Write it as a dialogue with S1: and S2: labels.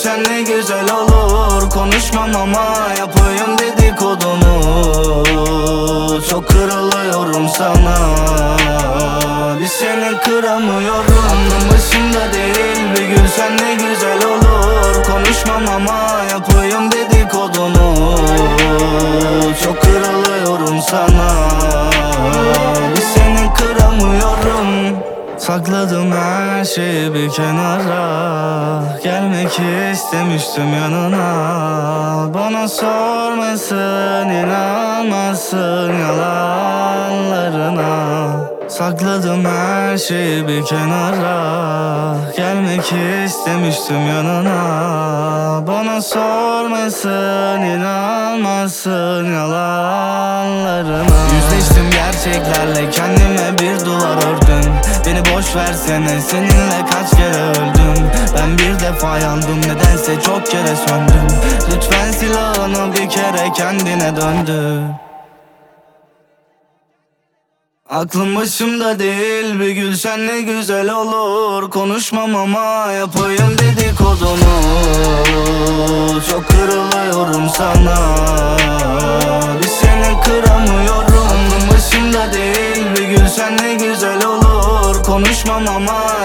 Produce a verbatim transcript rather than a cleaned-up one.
S1: gülsen ne güzel olur. Konuşmam ama yapayım dedikodunu. Çok kırılıyorum sana, bir seni kıramıyorum. Aklım başımda değil, bir gülsen ne güzel olur. Konuşmam ama yapayım dedikodunu. Çok kırılıyorum sana, bir seni kıramıyorum. Sakladım her şeyi bir kenara, gelmek istemiştim yanına. Bana sormasın, inanmasın yalanlarına. Sakladım her şeyi bir kenara, gelmek istemiştim yanına. Bana sormasın, inanmasın yalanlarına. Yüzleştim gerçeklerle, kendime bir duvar ördüm. Beni boş versene, seninle kaç kere öldüm. Ben bir defa yandım, nedense çok kere söndüm. Lütfen silahını bir kere kendine döndü. Aklım başımda değil, bir gülsen ne güzel olur. Konuşmam ama yapayım dedikodunu. Çok kırılıyorum sana, bir seni kıramıyorum. Aklım başımda değil, bir gülsen ne güzel olur. Konuşmam ama